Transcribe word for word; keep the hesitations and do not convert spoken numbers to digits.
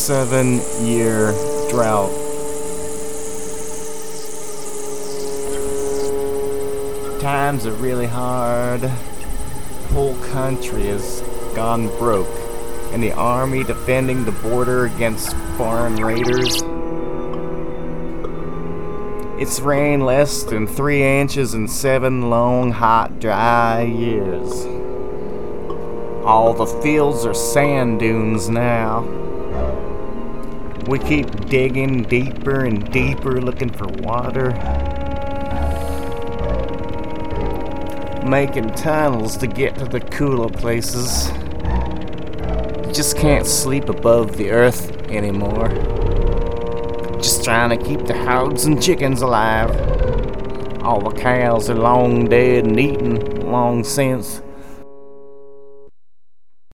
seven-year drought. Times are really hard. The whole country has gone broke, and the army defending the border against foreign raiders. It's rained less than three inches in seven long, hot, dry years. All the fields are sand dunes now. We keep digging deeper and deeper looking for water, making tunnels to get to the cooler places. You just can't sleep above the earth anymore. Just trying to keep the hogs and chickens alive. All the cows are long dead and eaten long since.